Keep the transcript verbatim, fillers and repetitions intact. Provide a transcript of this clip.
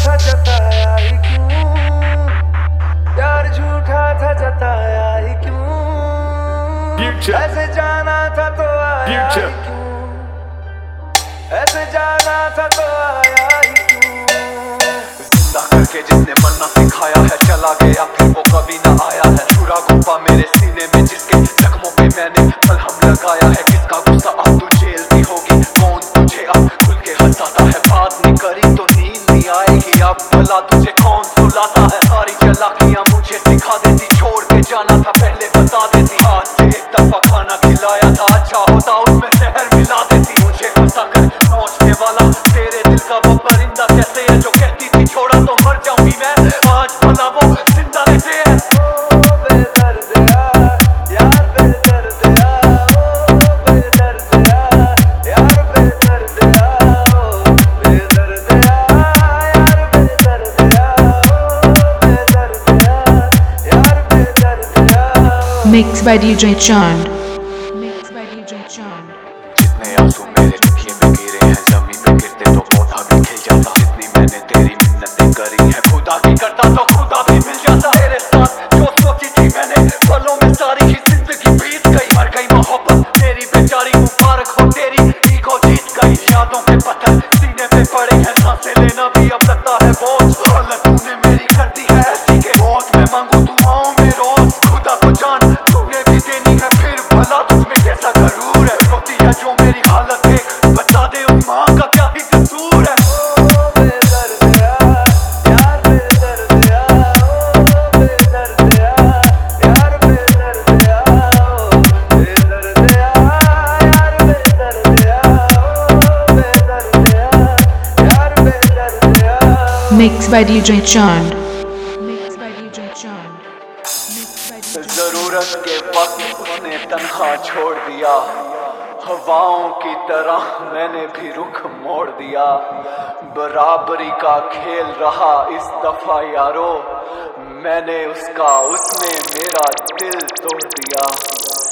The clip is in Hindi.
था जताया ही क्यों, प्यार झूठा था जताया ही क्यों, ऐसे जाना था तो आया ही क्यों, ऐसे जाना था तो आया ही क्यों। जिंदा करके जिसने मरना सिखाया है चला गया फिर वो कभी ना आया है। छुरा घुपा मेरे सीने में जिसके जख्मों पे मैंने मलहम लगाया है। किसका गुस्सा अब तू झेलती होगी, कौन तुझे अब खुल के हंसाता है। बात नहीं करी तो नींद नहीं आएगी, अब भला तुझे कौन सुलाता है। सारी चालाकियां मुझे सिखा देती, छोड़ के जाना था पहले बता देती। आज से एक दफा खाना खिलाया था, अच्छा होता उसमें जहर मिला देती। मुझे गुस्सा कर नोचने वाला तेरे दिल का वो परिंदा कैसे है जो कहती थी छोड़ा तो मर जाऊंगी मैं, आज भला वो जिंदा कैसे है। Mixed by D J Chand. Mixed by D J Chand. जितने आंसू मेरे तकिए में गिरे हैं, जमीन पे गिरते तो पौधा भी खिल जाता। जितनी मैंने तेरी मिन्नतें करी है, खुदा की करता तो खुदा भी मिल जाता। तेरे साथ जो सोची थी मैंने पलों में सारी ही जिंदगी बीत गई। मर गई मोहब्बत मेरी बेचारी, मुबारक हो तेरी ईगो जीत गई। यादों के पत्थर सीने पे पड़े हैं, सांसें लेना भी अब लगता है बोझ। हालत तूने मेरी कर दी है ऐसी के मौत में मांगू दुआओं में रोज। खुदा को जान तूने भी देनी है, फिर भला तुझमें कैसा गरूर है। रोती है जो मेरी हालत देख, बता दे उस माँ का क्या ही कसूर है। Mixed by D J Chand. Mixed by D J Chand. Mixed by D J Chand. जरूरत के वक्त उसने तन्हा छोड़ दिया, हवाओं की तरह मैंने भी रुख मोड़ दिया। बराबरी का खेल रहा इस दफा यारो, मैंने उसका उसने मेरा दिल तोड़ दिया।